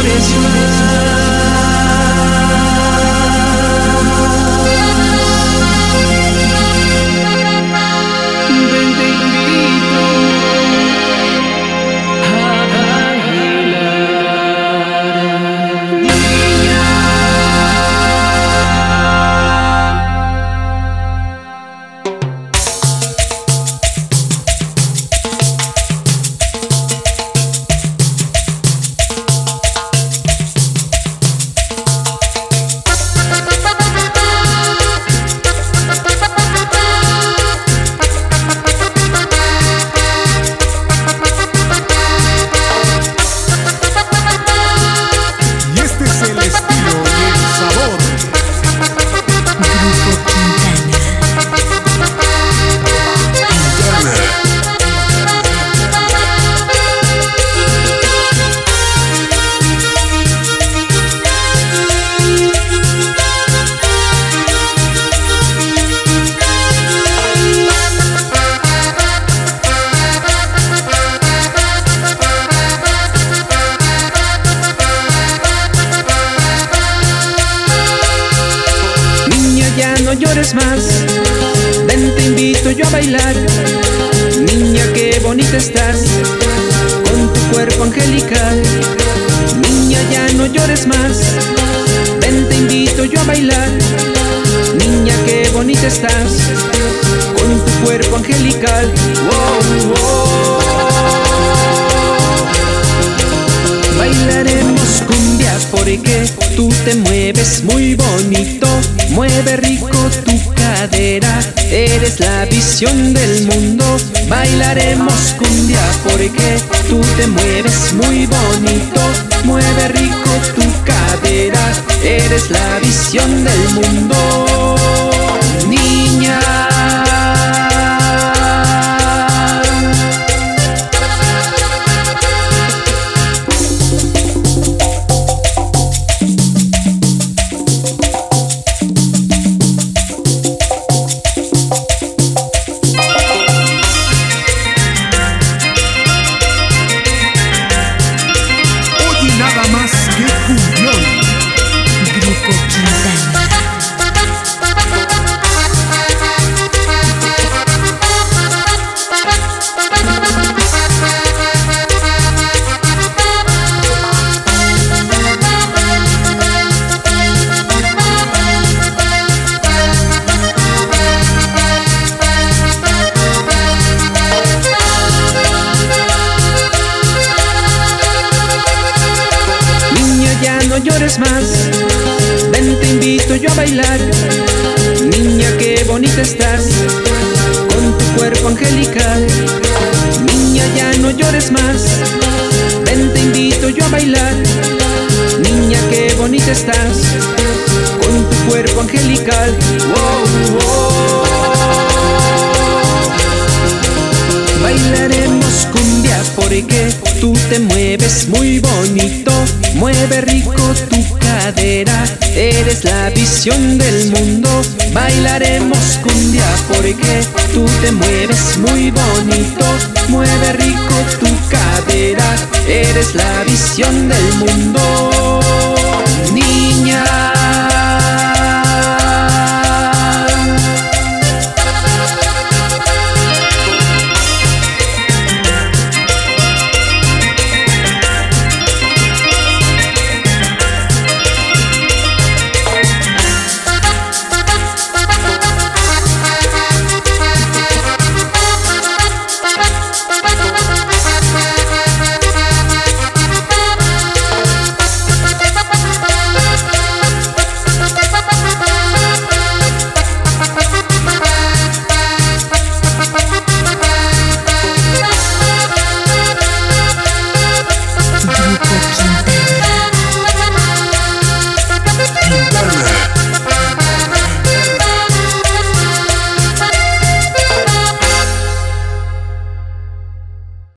llores más. Ven, te invito a bailar, niña. Ya no llores más, ven, te invito yo a bailar. Niña, qué bonita estás, con tu cuerpo angelical. Niña, ya no llores más, ven, te invito yo a bailar. Niña, qué bonita estás, con tu cuerpo angelical. Wow, wow. Bailaremos cumbia porque tú te mueves muy bonito. Mueve rico tu cadera, eres la visión del mundo. Bailaremos cumbia porque tú te mueves muy bonito. Mueve rico tu cadera, eres la visión del mundo. Niña. No llores más, ven, te invito yo a bailar. Niña, qué bonita estás, con tu cuerpo angelical. Niña, ya no llores más, ven, te invito yo a bailar. Niña, qué bonita estás, con tu cuerpo angelical. Wow, wow. Bailaremos cumbia porque tú te mueves muy bonito. Mueve rico tu cadera, eres la visión del mundo. Bailaremos cumbia porque tú te mueves muy bonito. Mueve rico tu cadera, eres la visión del mundo.